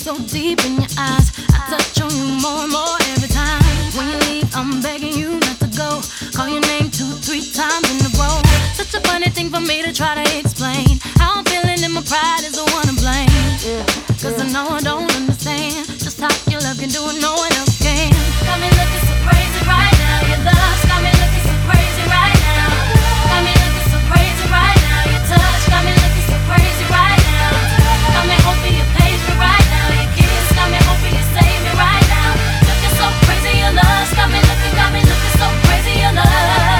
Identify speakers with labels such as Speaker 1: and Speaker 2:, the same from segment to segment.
Speaker 1: so deep in your eyes. I touch on you more and more every time. When you leave, I'm begging you not to go. Call your name 2-3 times in a row. Such a funny thing for me to try to explain. How I'm feeling and my pride is the one to blame. Cause I know I don't understand just how your love can do it, no one else can. Got me looking so crazy right now. Your love got me looking so crazy right now. Got me looking so crazy right now. Your touch got me looking so crazy right now. Got me hoping you page me right now. Your kiss got me hoping you save me right now. Looking so crazy, your love got me looking so crazy, your love.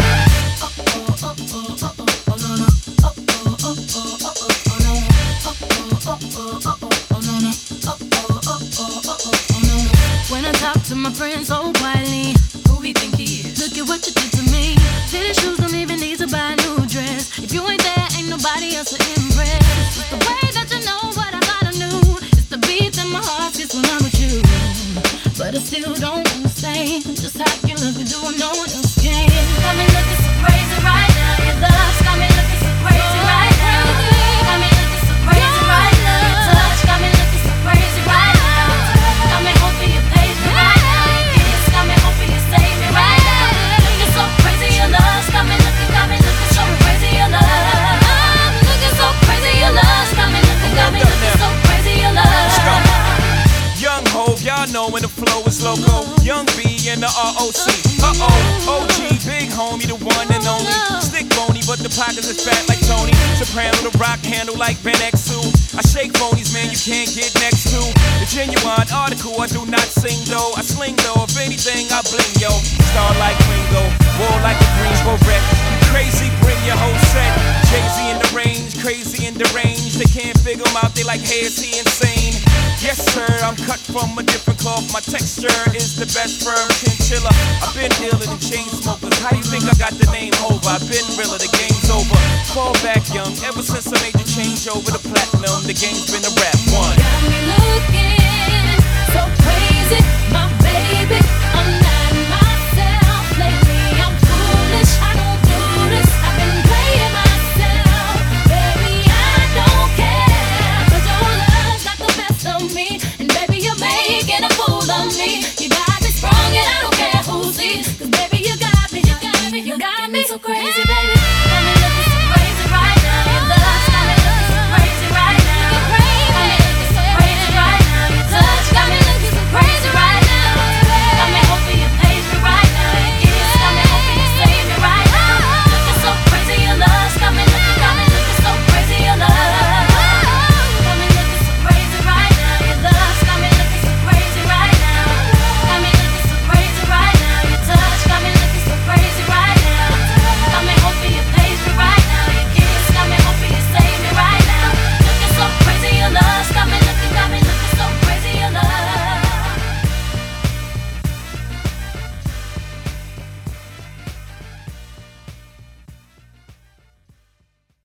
Speaker 1: When I talk to my friends so quietly, who he think he is? Look at what you did to me. Fitted shoes don't even need to buy a new dress. If you ain't there, ain't nobody else to impress. It's the way that you know what I thought I knew. It's the beat that my heart gets when I'm with you. But I still don't understand just how you look and do what no one else can. Got me looking so crazy right now. Your love's got me looking so crazy right now. Got me looking so crazy right now. Your touch got me looking so crazy right now. Got me hoping you page me right now. Your kiss got me hoping you save me right now. Looking so crazy, your love's got me looking so crazy, your love. Looking so crazy, your love's got me looking so crazy, your love.
Speaker 2: Young Hov, y'all know when the flow is loco. Young B and the ROC. OG, big homie, the one and only. Stick bony, but the pockets is fat like Tony. Soprano, the rock handle like Ben X2. I shake phonies, man, you can't get next to. The genuine article, I do not sing though. I sling though, if anything, I bling yo. Star like Ringo, war like a Greensboro wreck. Crazy, bring your whole set. Jay-Z in the range, crazy in the range. They can't figure him out, they like, hey, is he insane? Yes, sir, I'm cut from a different cloth. My texture is the best firm chinchilla. I've been dealer than chain smokers. How you think I got the name over? I've been realer, the game's over. Fall back young, ever since I made the change over to platinum. The game's been a rap.